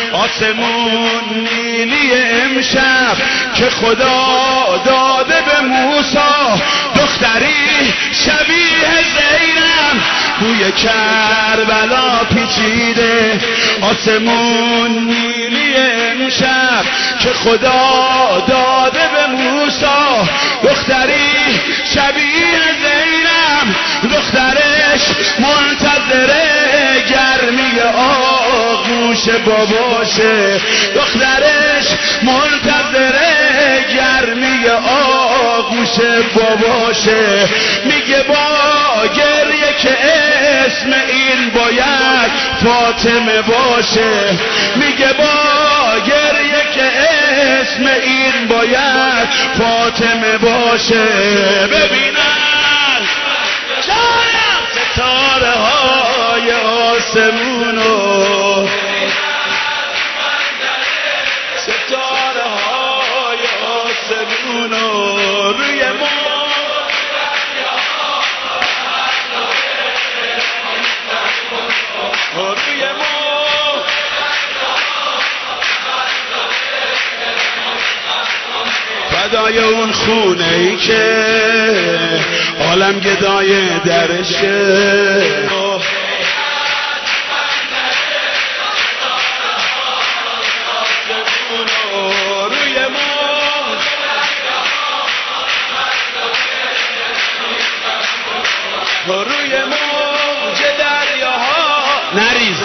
آسمون نیلی امشب که خدا داده به موسی، دختری شبیه زینب بوی کربلا پیچیده. آسمون نیلی امشب که خدا داده به موسی، دختری شبیه زینب دخترش منتظره گرمی آغوش باباشه، دخترش منتظره گرمی آغوش باباشه. میگه با گریه که اسم این باید فاطمه باشه، میگه با گریه که اسم این باید فاطمه باشه. ببینن ستاره های آسمونو، ستاره های آسمونو روی فدای اون خونه ای که عالم گدای درشه، روی موج دریاها نریز،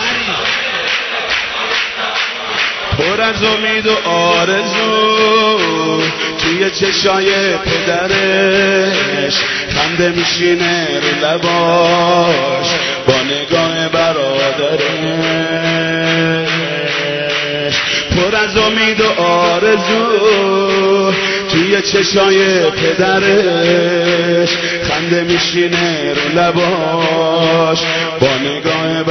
پر از امید و آرزو توی چشای پدرش، خنده میشینه رو لباش با نگاه برادرش، پر از امید و آرزو توی چشای پدرش، خنده میشینه رو لباش با نگاه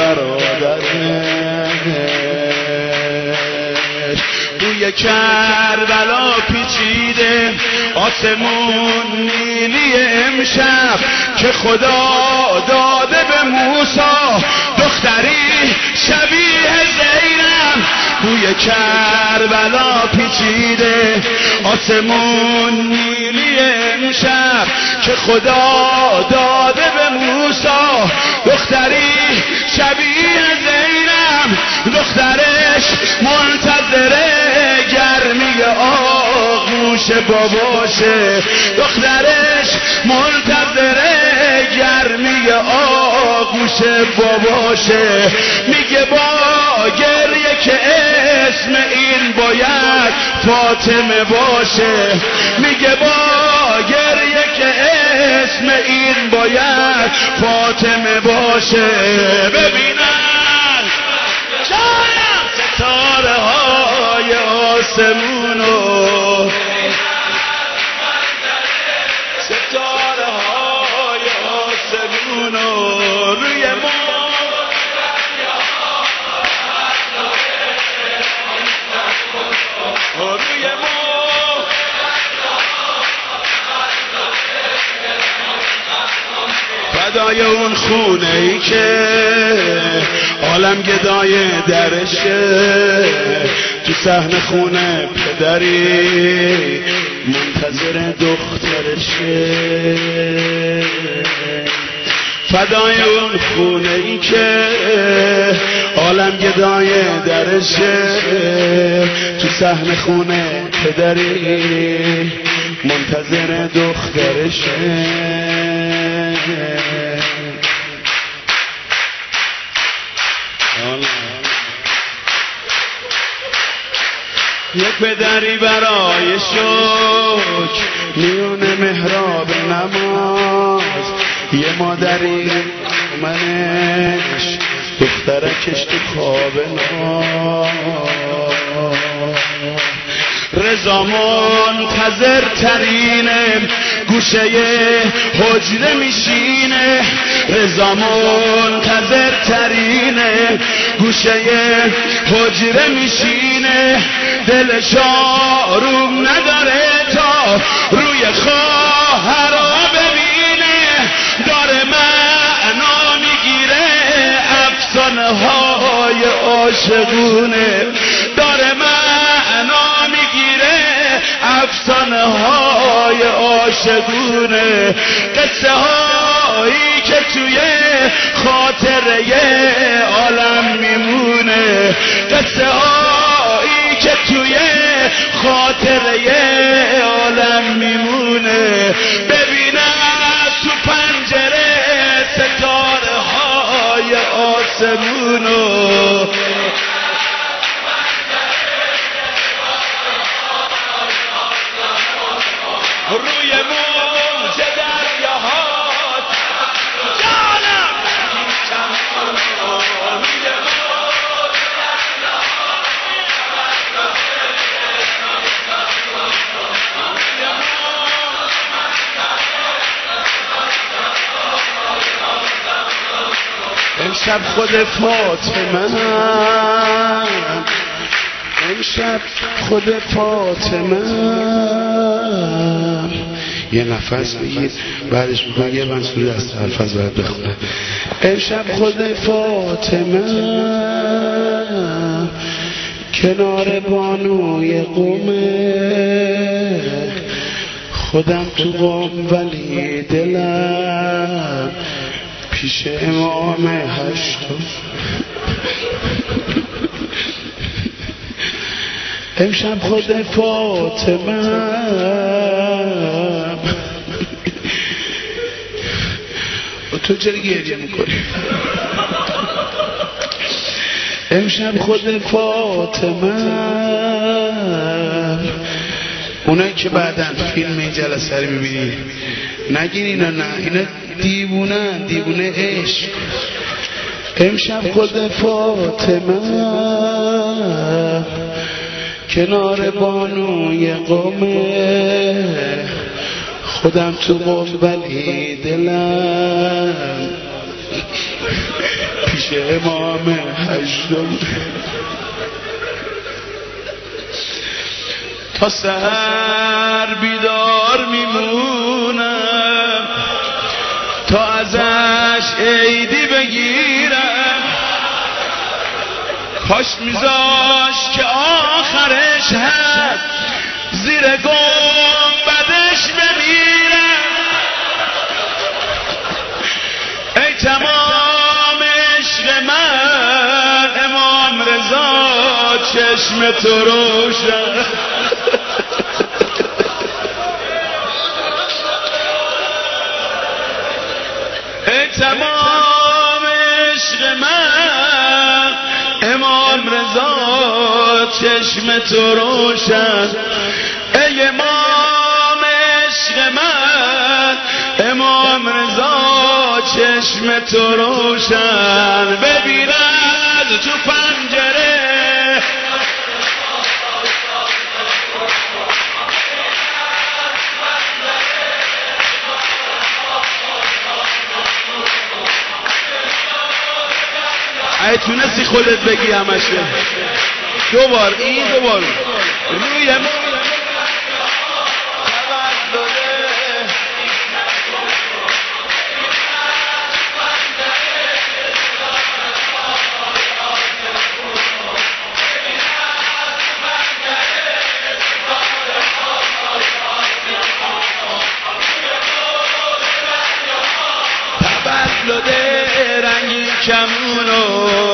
برادرش. بوی کربلا پیچیده، آسمون نیلی امشب که خدا داده به موسی، دختری شبیه زینب بوی کربلا پیچیده. آسمون نیلی امشب که خدا داده به موسی، دختری شبیه زینب دخترش منتظره گرمی آغوش باباشه، دخترش منتظره گرمی آغوش باباشه. میگه با گریه که اسم این باید فاطمه باشه، میگه با گریه که اسم این باید فاطمه باشه. ببینن ستاره های آسمونو، ستاره های آسمونو روی فدای اون خونه ای که عالم گدای درشه، تو صحن خونه پدری منتظر دخترشه. فدای اون خونه ای که عالم گدای درشه، تو صحن خونه پدری منتظر دخترشه. یک پدری برای شکر میونه محراب نماز، یه مادری منش دخترکش تو خواب ناز، رضا منتظر ترینه گوشه حجره میشینه، رضا منتظر ترینه گوشه حجره میشینه، دلش آروم نداره تا روی خواهرا ببینه، داره معنا میگیره افسانه های عاشقونه، داره معنا میگیره افسانه های عاشقونه قصه هایی که توی خاطره عالم میمونه قصه هایی که توی خاطره عالم میمونه ببینم تو پنجره ستاره های آسمونو روی موج دریاهات جانم امشب خود فاطمه امشب خود فاطمه یه نفس بگیر بعدش میکنه یه منصوری از الفاظ باید بخونه امشب خود فاطمه کنار بانوی قومه خودم تو قوم ولی دلم پیش امام هشتم امشب خود فاطمه تو چرا گریه میکنی امشب خود فاطمه اونایی که بعداً فیلم این جلسه رو میبینی نگین اینا نه اینا دیوونه عشق امشب خود فاطمه کنار بانوی قومه خودم تو قوم ولی دلم پیش امام هشتم تا سحر بیدار میمونم تا ازش عیدی بگیرم کاش میذاش که آخرش هست زیر گنبدش بمیرم ای تمام عشق من امام رضا چشم تو روشن ای تمام عشق من امام رضا چشم تو روشن ای امام عشق من امام رضا چشم تو روشن ببین از تو پنجره ای تونستی خودت بگی همش دوبار این دوبار روی تولد رنگی کمونو